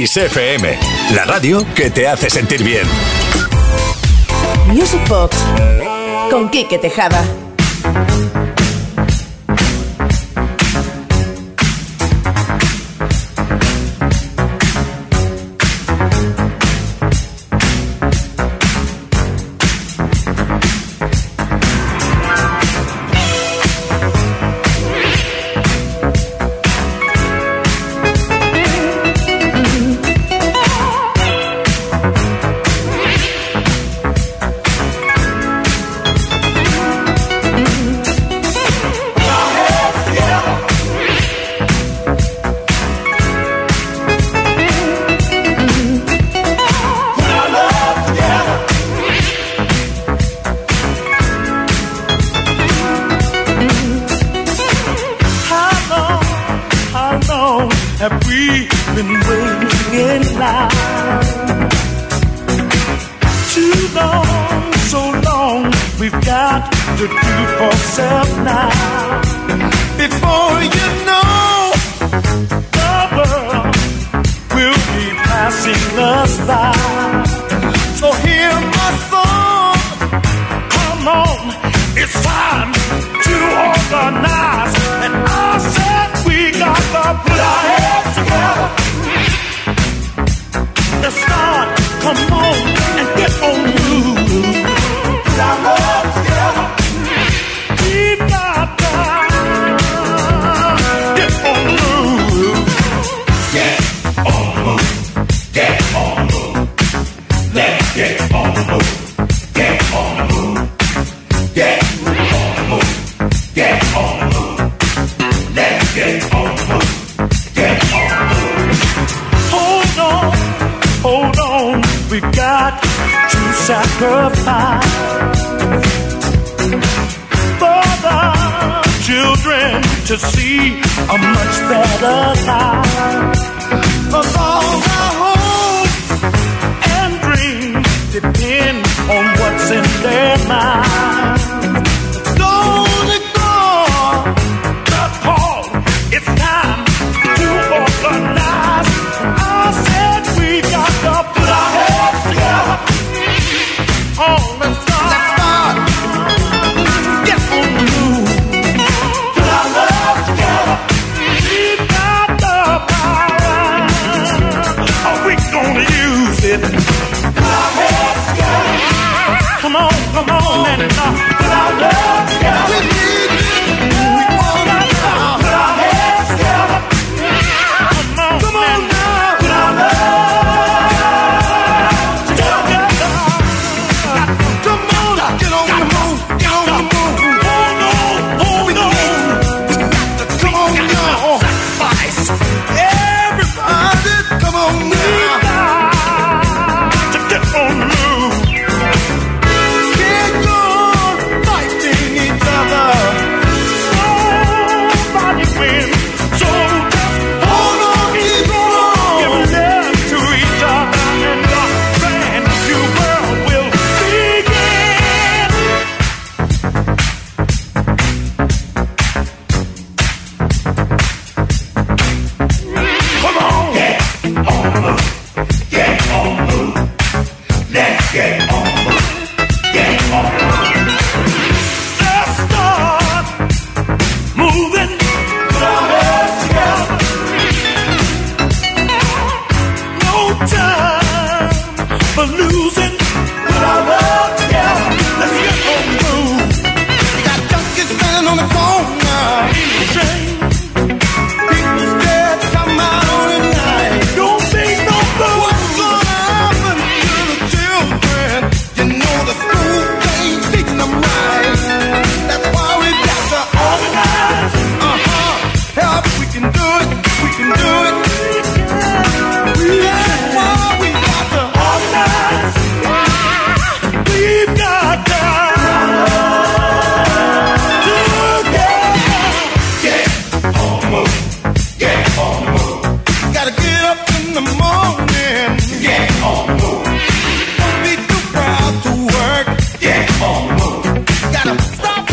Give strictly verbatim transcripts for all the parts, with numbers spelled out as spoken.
Kiss F M, la radio que te hace sentir bien. Music Box con Quique Tejada.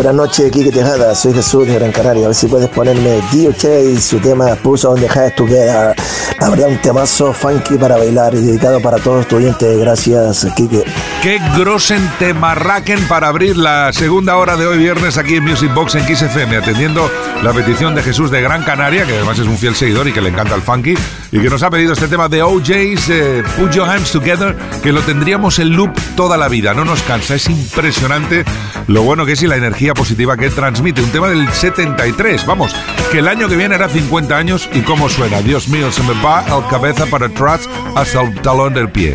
Buenas noches, Quique Tejada, soy Jesús de Gran Canaria. A ver si puedes ponerme D O K y su tema Push On The Head Together. La verdad, un temazo funky para bailar y dedicado para todos tus oyentes. Gracias, Quique. Qué grosen temarraquen para abrir la segunda hora de hoy viernes aquí en Music Box en Kiss F M, atendiendo la petición de Jesús de Gran Canaria, que además es un fiel seguidor y que le encanta el funky, y que nos ha pedido este tema de O J's, eh, Put Your Hands Together, que lo tendríamos en loop toda la vida, no nos cansa, es impresionante lo bueno que es y la energía positiva que transmite. Un tema del setenta y tres, vamos, que el año que viene hará cincuenta años, y cómo suena, Dios mío, se me va el cabeza para atrás hasta el talón del pie.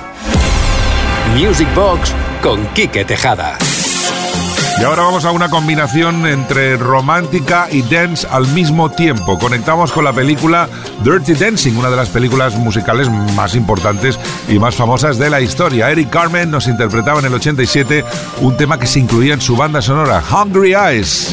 Music Box con Quique Tejada. Y ahora vamos a una combinación entre romántica y dance al mismo tiempo. Conectamos con la película Dirty Dancing, una de las películas musicales más importantes y más famosas de la historia. Eric Carmen nos interpretaba en el ochenta y siete un tema que se incluía en su banda sonora, Hungry Eyes.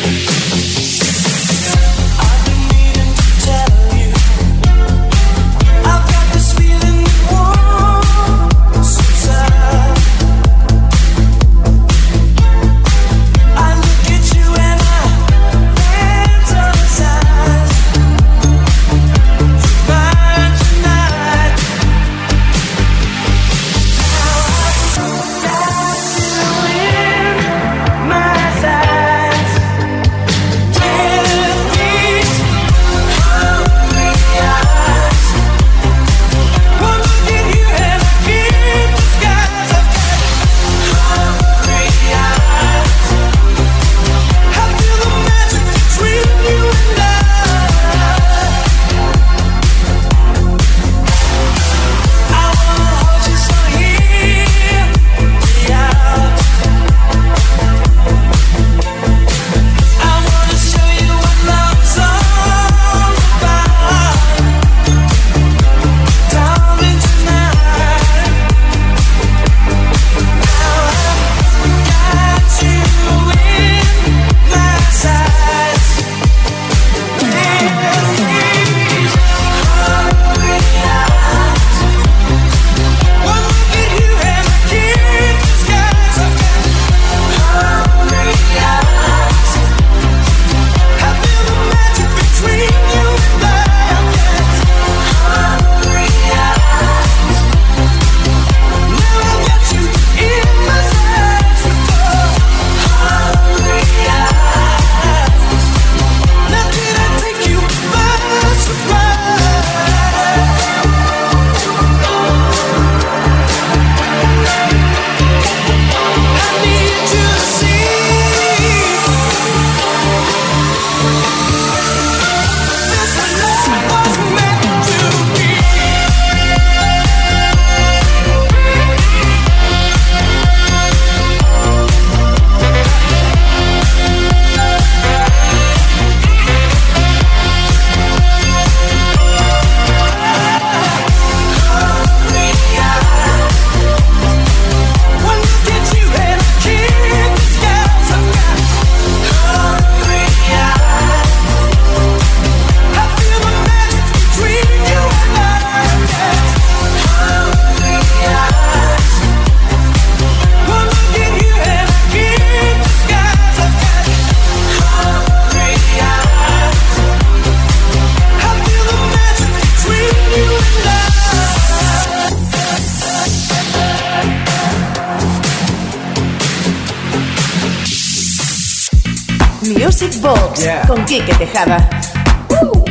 Music Box, yeah, con Quique Tejada. Woo.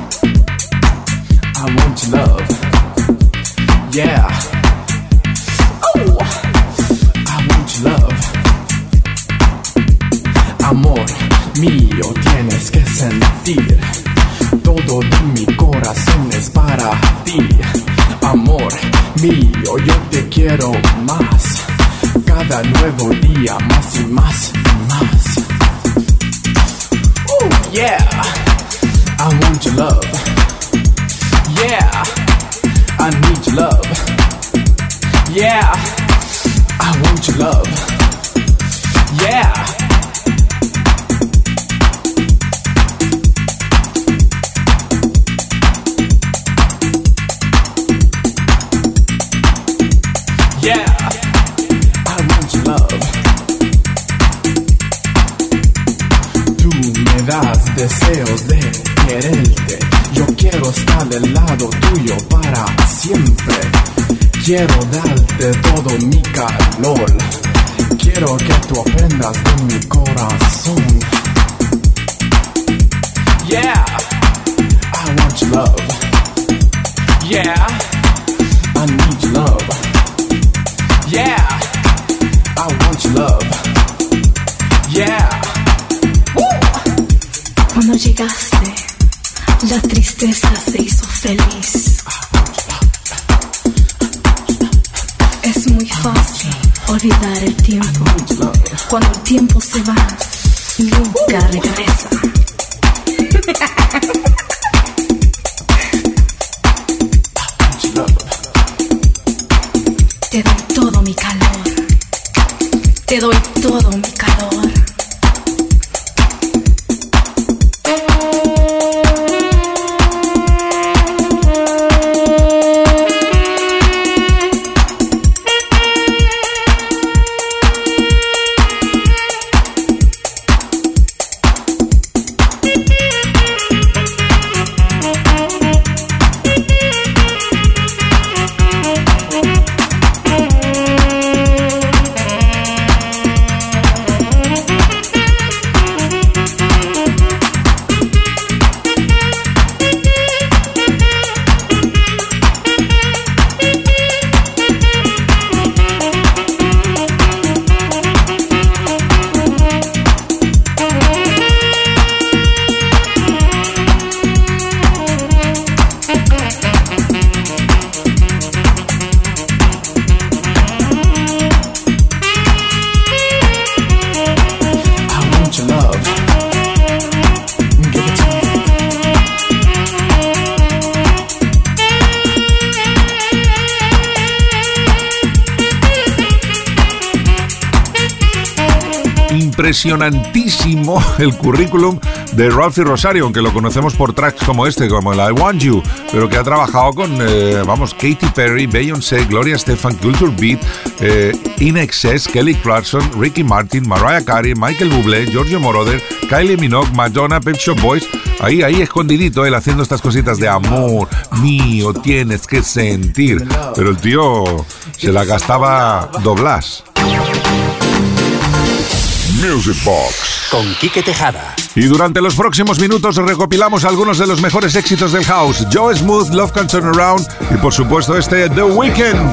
I want your love. Yeah. Oh. I want your love. Amor mío, tienes que sentir. Todo de mi corazón es para ti. Amor mío, yo te quiero más. Cada nuevo día más y más y más. Ooh, yeah. I want your love. Yeah. I need your love. Yeah. I want your love. Yeah. Yeah, I want your love. deseos de quererte. Yo quiero estar del lado tuyo para siempre. Quiero darte todo mi calor. Quiero que tú aprendas de mi corazón. Yeah, I want your love. Yeah, I need your love. Yeah, I want your love. Yeah. Woo. Cuando llegaste, la tristeza se hizo feliz. Es muy fácil olvidar el tiempo. Cuando el tiempo se va, nunca regresa. Te doy todo mi calor. Te doy todo mi calor. Impresionantísimo el currículum de Ralphie Rosario, aunque lo conocemos por tracks como este, como el I Want You, pero que ha trabajado con, eh, vamos, Katy Perry, Beyoncé, Gloria Estefan, Culture Beat, eh, In Excess, Kelly Clarkson, Ricky Martin, Mariah Carey, Michael Bublé, Giorgio Moroder, Kylie Minogue, Madonna, Pet Shop Boys. Ahí, ahí escondidito, él haciendo estas cositas de amor mío, tienes que sentir. Pero el tío se la gastaba doblas. Music Box con Quique Tejada. Y durante los próximos minutos recopilamos algunos de los mejores éxitos del house. Joe Smooth, Love Can Turn Around y por supuesto este The Weeknd.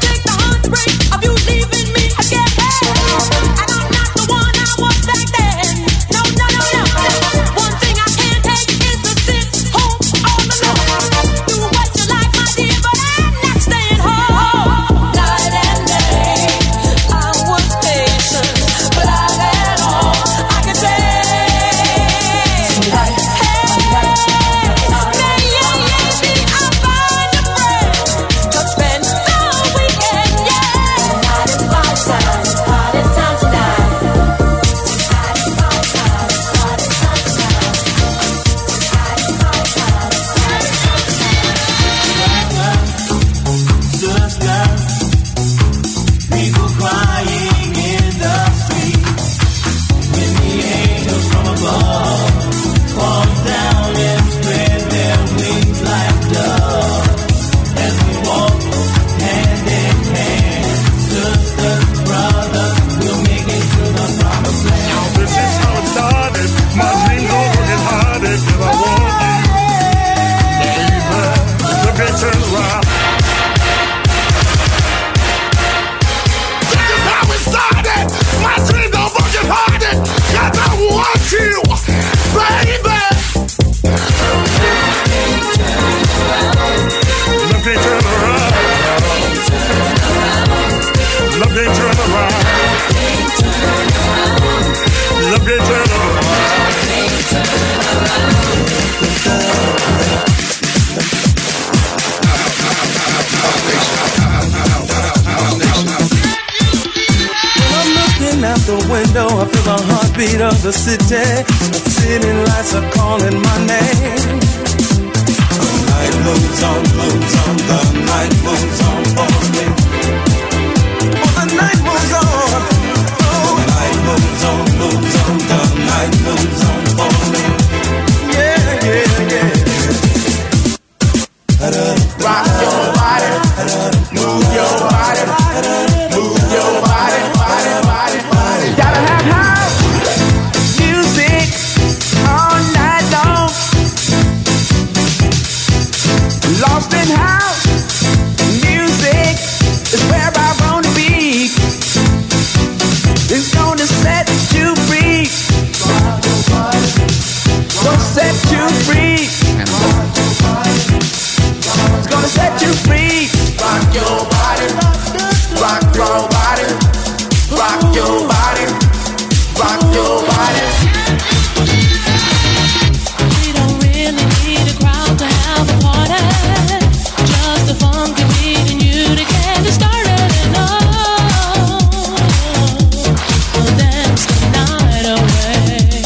I feel the heartbeat of the city. The city lights are calling my name. The night moves on, moves on, the night moves on for me. Oh, the night moves on. Oh, the night moves on, moves on, the night moves on for me. Lost in house music is where I wanna be. It's gonna set you free. Gonna set you free. It's gonna set you free. Rock your body, rock your body, rock your body, rock your body. We don't really need a crowd to have a party. Just a funky beat and you to get it started and oh, we'll dance the night away.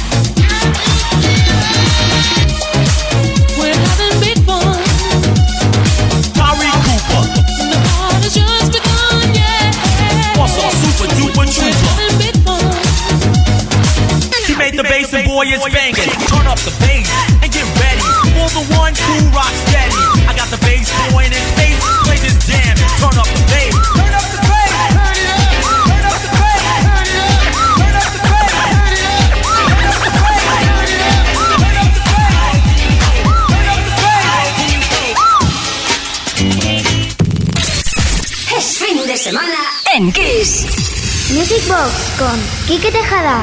We're having big fun. Tyree Cooper. The party's just begun, yeah. What's up, super duper We're trooper? having big fun. She made the bass and boy is banging. Turn up the bass and get ready for the one who rocks steady. I got the bass boy in his face. Play this jam and turn up the bass. Turn up the bass. Turn it up. Turn up the bass. Turn it up. Turn up the bass. Turn it up. Turn up the bass. Turn it up. Turn up the bass. Turn up the bass. Es fin de semana en Kiss. Music Box con Quique Tejada.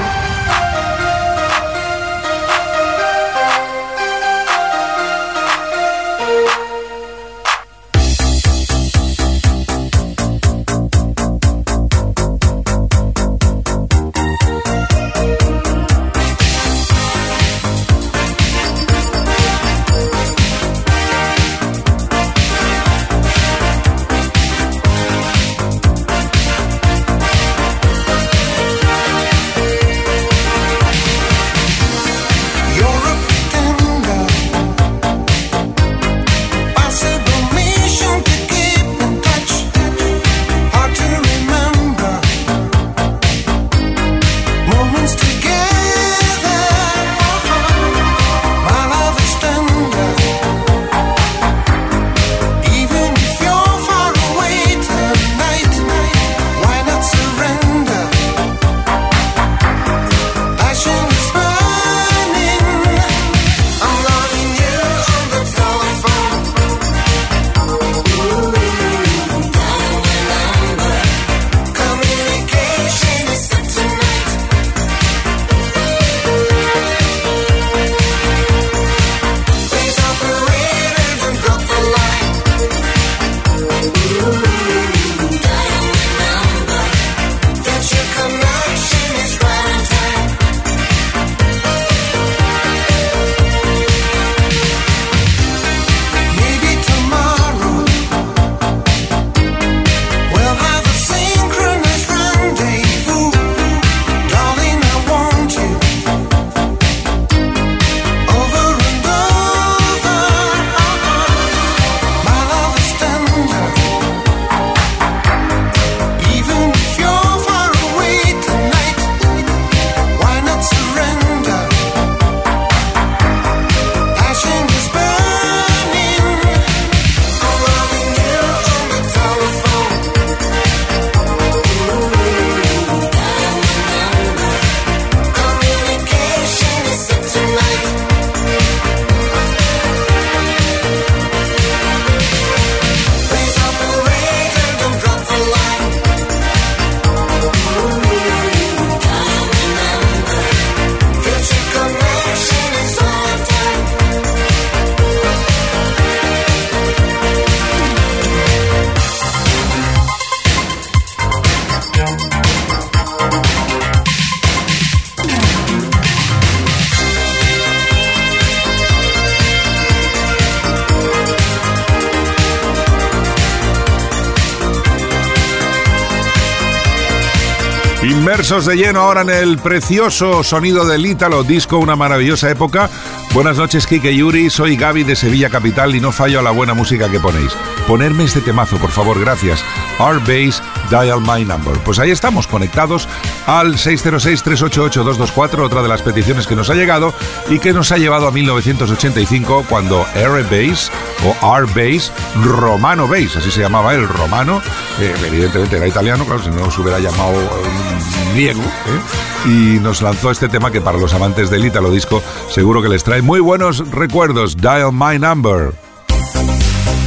Inmersos de lleno ahora en el precioso sonido del Ítalo Disco, una maravillosa época. Buenas noches, Kike y Yuri, soy Gaby de Sevilla Capital y no fallo a la buena música que ponéis. Ponerme este temazo, por favor, gracias. R-Bass, Dial My Number. Pues ahí estamos, conectados al seis cero seis, tres ocho ocho, dos dos cuatro, otra de las peticiones que nos ha llegado y que nos ha llevado a mil novecientos ochenta y cinco, cuando R-Bass o R-Bass, Romano Bass, así se llamaba el romano, eh, evidentemente era italiano, claro, si no se hubiera llamado eh, griego, ¿eh? Y nos lanzó este tema que para los amantes del Ítalo Disco seguro que les trae muy buenos recuerdos, Dial My Number.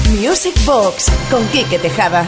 Music Box con Quique Tejada.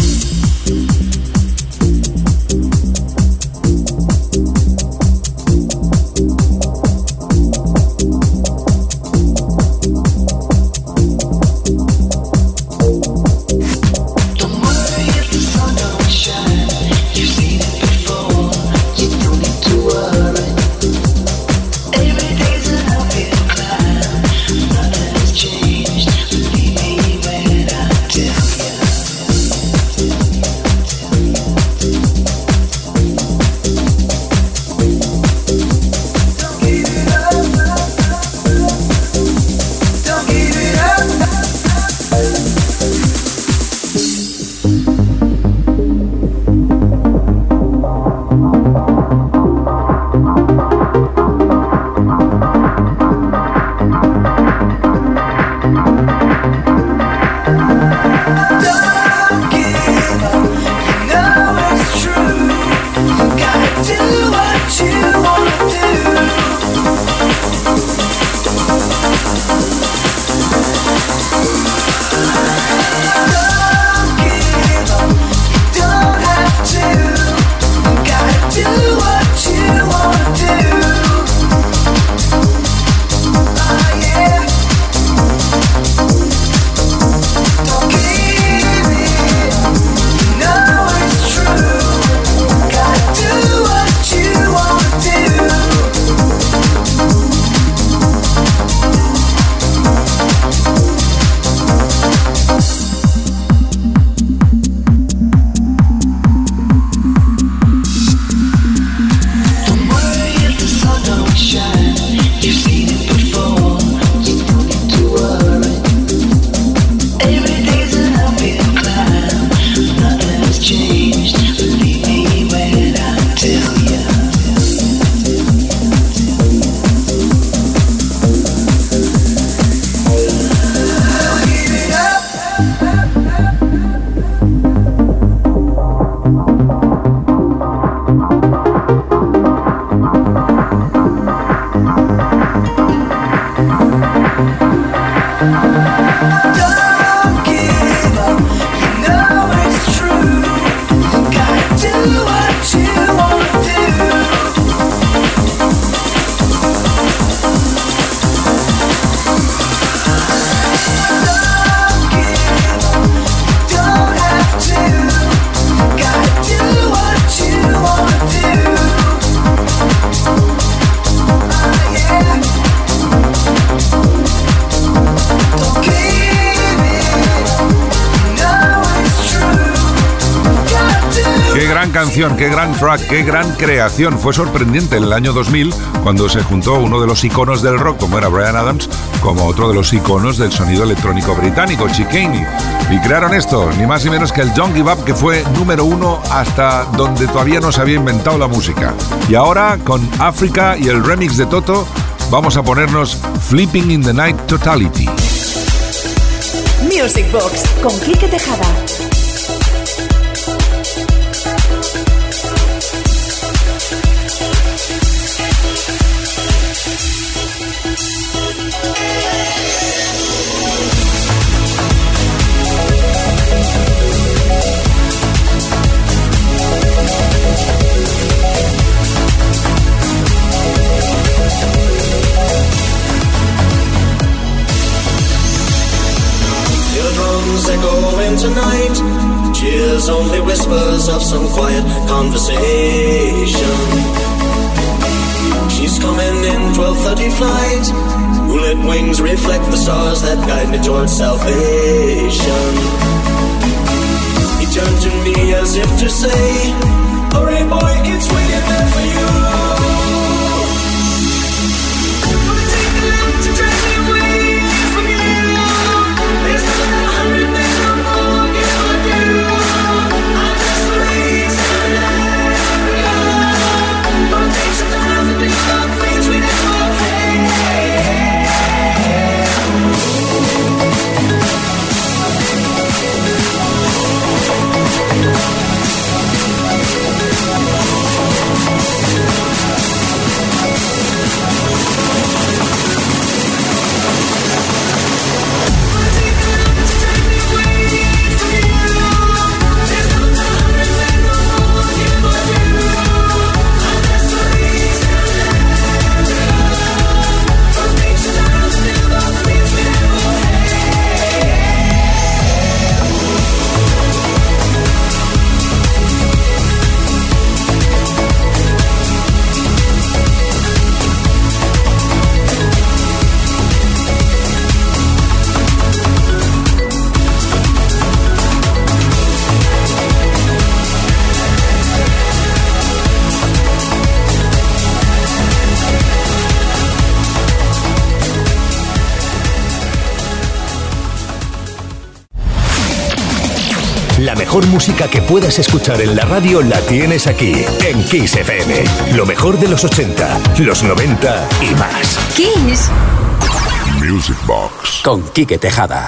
Canción, qué gran track, qué gran creación. Fue sorprendente en el año dos mil cuando se juntó uno de los iconos del rock, como era Bryan Adams, como otro de los iconos del sonido electrónico británico, Chicane. Y crearon esto, ni más ni menos que el Don't Give Up, que fue número uno hasta donde todavía no se había inventado la música. Y ahora, con África y el remix de Toto, vamos a ponernos Flipping in the Night Totality. Music Box con Quique Tejada. Echoing tonight, cheers only whispers of some quiet conversation. She's coming in twelve thirty flight, moonlit wings reflect the stars that guide me towards salvation. He turned to me as if to say, hurry boy, it's waiting there for you. La mejor música que puedas escuchar en la radio la tienes aquí, en Kiss F M. Lo mejor de los ochenta, los noventa y más. Kiss Music Box con Quique Tejada.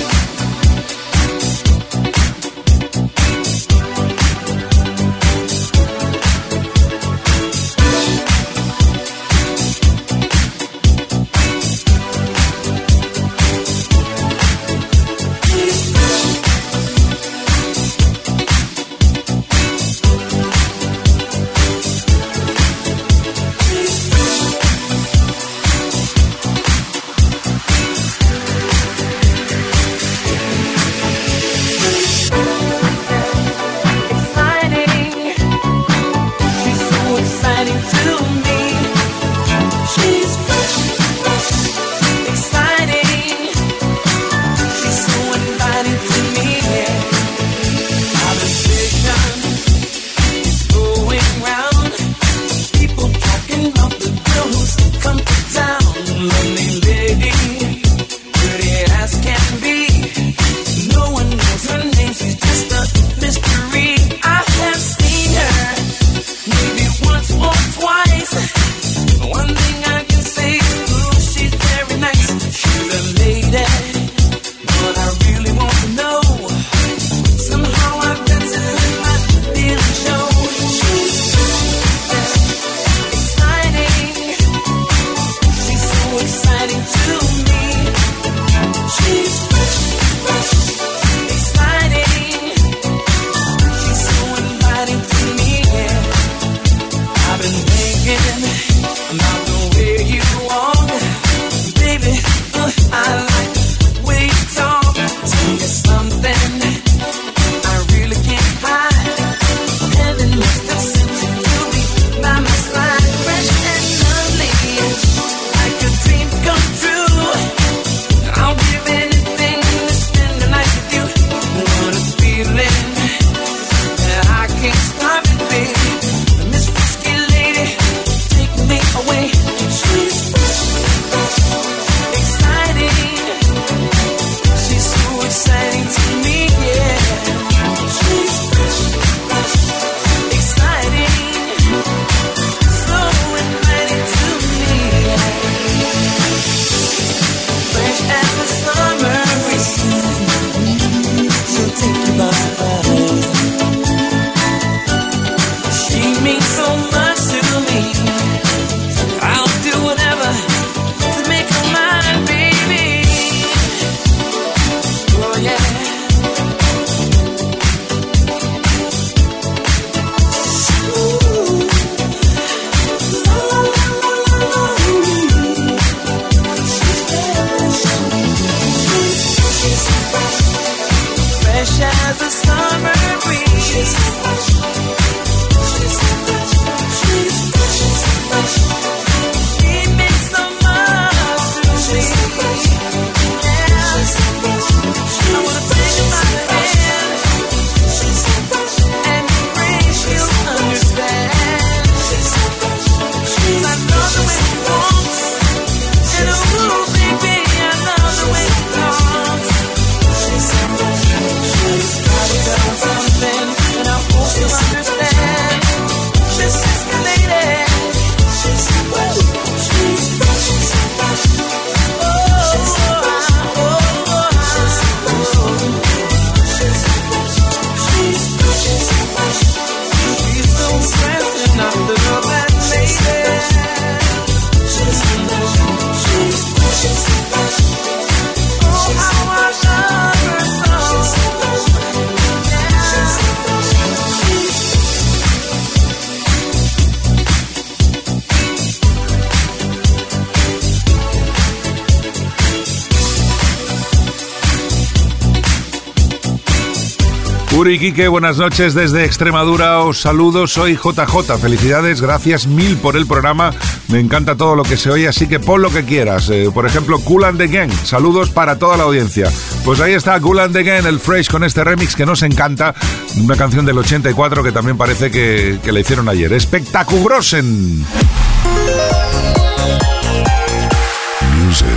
Uri, Quique, buenas noches desde Extremadura, os saludo, soy J J, felicidades, gracias mil por el programa, me encanta todo lo que se oye, así que pon lo que quieras, eh, por ejemplo, Kool and the Gang, saludos para toda la audiencia. Pues ahí está Kool and the Gang, el Fresh con este remix que nos encanta, una canción del ochenta y cuatro que también parece que, que la hicieron ayer, Espectacugrosen. Music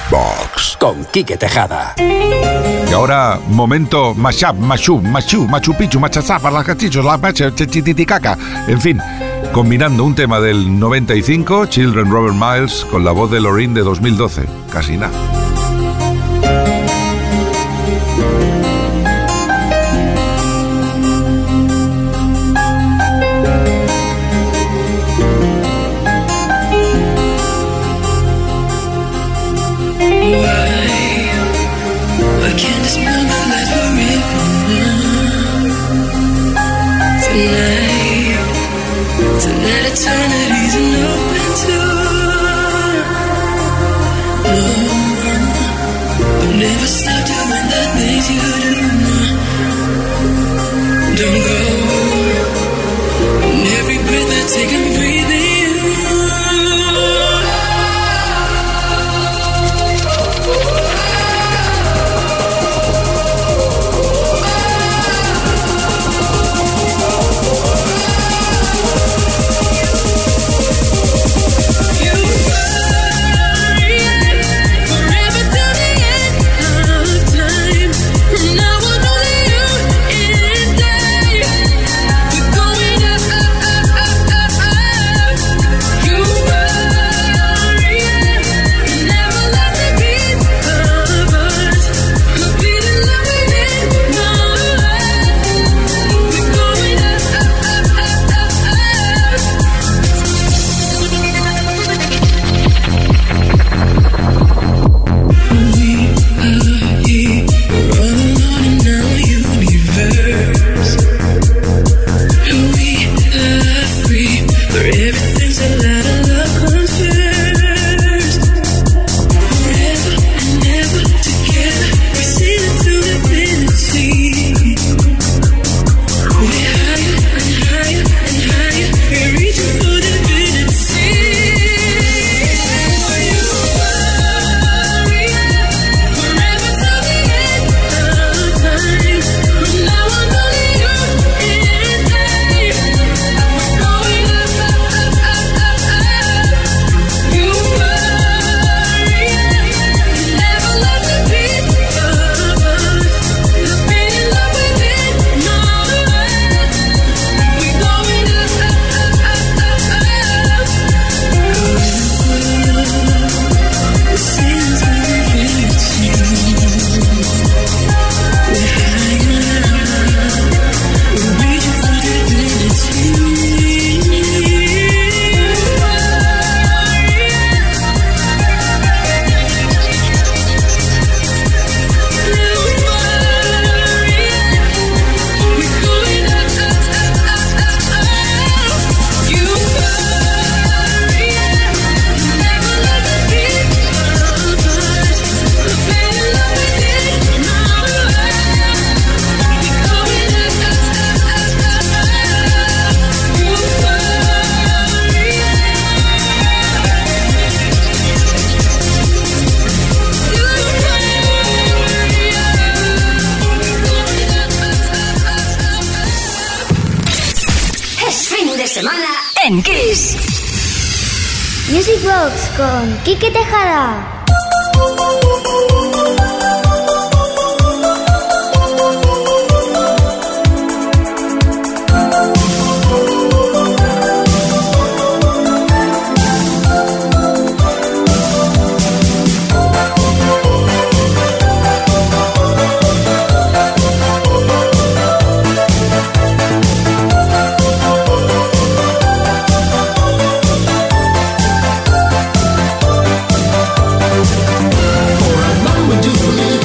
Box con Quique Tejada. Y ahora, momento mashup, mashup, mashup, Machu Picchu, machazapa, las cachichos, las machas, tititicaca. En fin, combinando un tema del noventa y cinco, Children Robert Miles, con la voz de Loreen de dos mil doce. Casi nada. Eternity's an open door. No, I'll never stop doing the things you do. Don't go. And every breath I take, I'm breathing en Kiss. Music Box con Quique Tejada. Do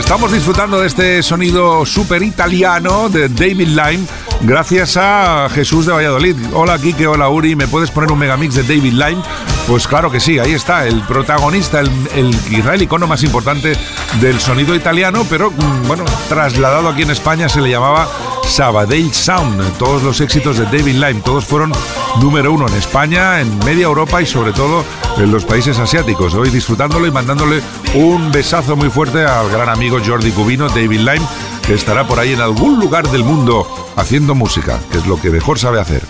Estamos disfrutando de este sonido súper italiano de David Lime gracias a Jesús de Valladolid. Hola Kike, hola Uri, ¿me puedes poner un megamix de David Lime? Pues claro que sí, ahí está, el protagonista, el, el quizá el icono más importante del sonido italiano, pero bueno, trasladado aquí en España se le llamaba Sabadell Sound. Todos los éxitos de David Lime, todos fueron número uno en España, en media Europa y sobre todo en los países asiáticos. Hoy disfrutándolo y mandándole un besazo muy fuerte al gran amigo Jordi Cubino, David Lime, que estará por ahí en algún lugar del mundo haciendo música, que es lo que mejor sabe hacer.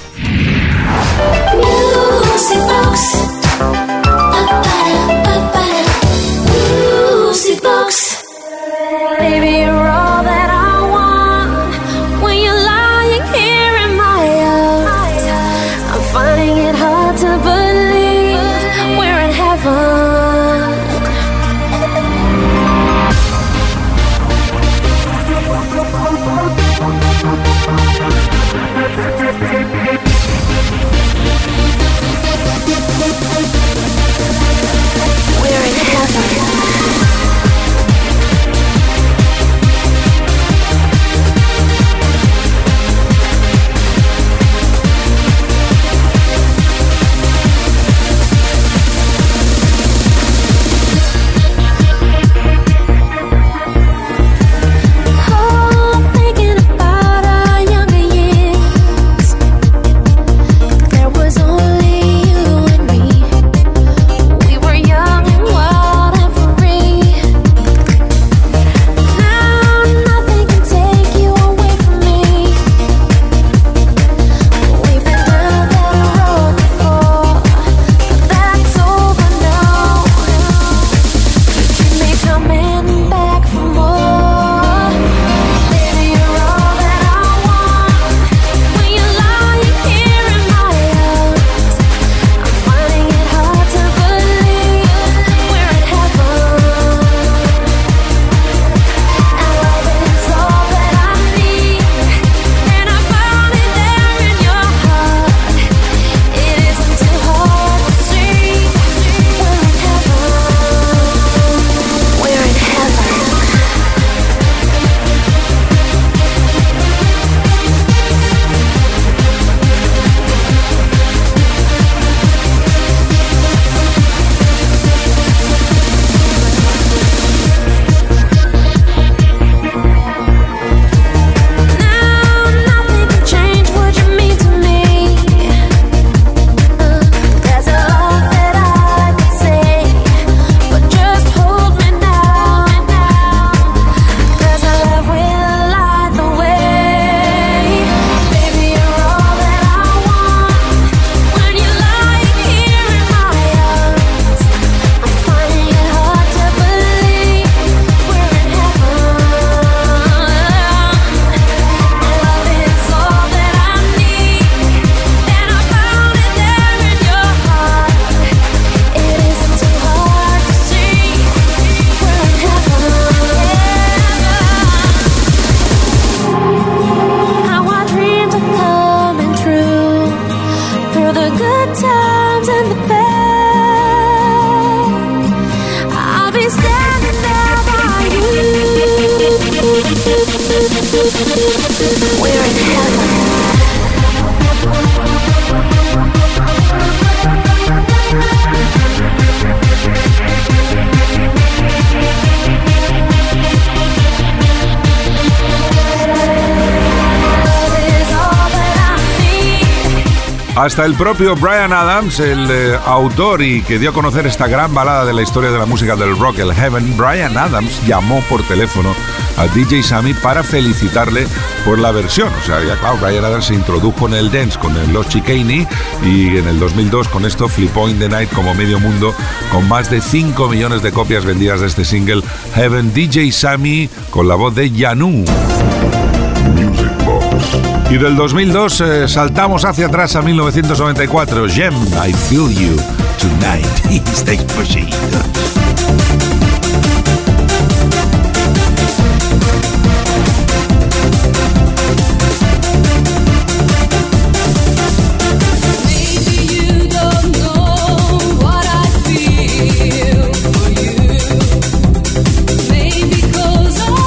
Music Box. Music Box. Baby, you're all that I want. When you're lying here in my arms, I'm finding it hard to believe we're in heaven. We're in heaven. Hasta el propio Bryan Adams, el eh, autor y que dio a conocer esta gran balada de la historia de la música del rock, el Heaven, Bryan Adams llamó por teléfono a D J Sammy para felicitarle por la versión. O sea, ya claro, Bryan Adams se introdujo en el dance con el Los Chicane y en el dos mil dos con esto flipó in the night como medio mundo con más de cinco millones de copias vendidas de este single Heaven. D J Sammy con la voz de Yanu. Music Box. Y del dos mil dos eh, saltamos hacia atrás a mil novecientos noventa y cuatro. Gem, I Feel You Tonight. Stay pushy. Cause I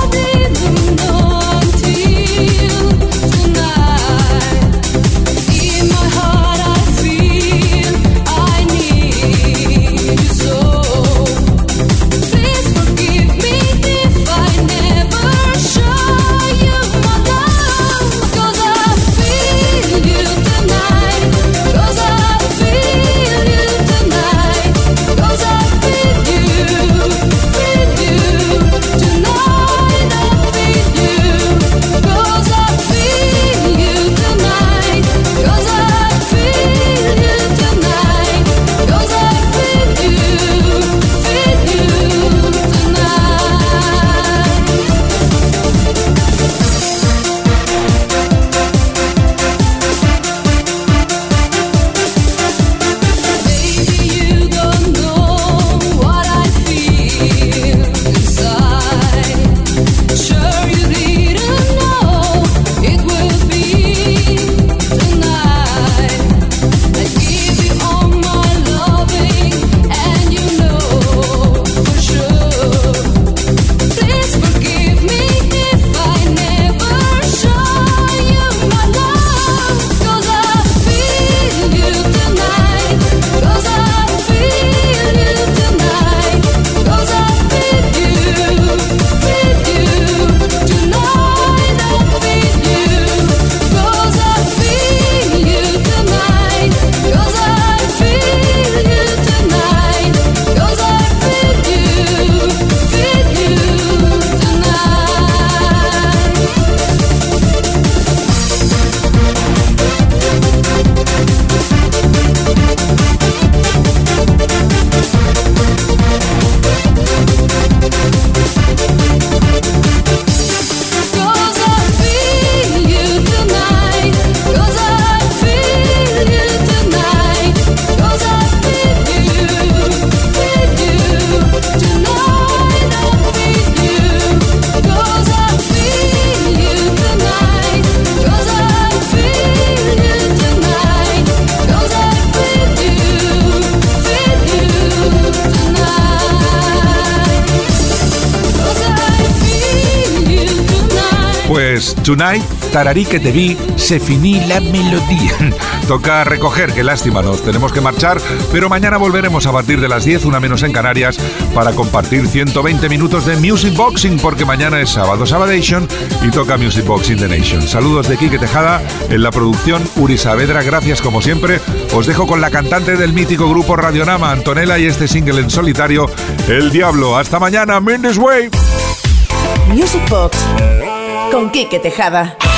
Pues Tonight, tararí que te vi, se finí la melodía. Toca recoger, qué lástima, nos tenemos que marchar, pero mañana volveremos a partir de las diez, una menos en Canarias, para compartir ciento veinte minutos de Music Boxing, porque mañana es sábado, Sabadation, y toca Music Boxing The Nation. Saludos de Quique Tejada, en la producción Uri Saavedra, gracias como siempre. Os dejo con la cantante del mítico grupo Radionama, Antonella, y este single en solitario, El Diablo. Hasta mañana, Mendes Way. Music Box con Quique Tejada.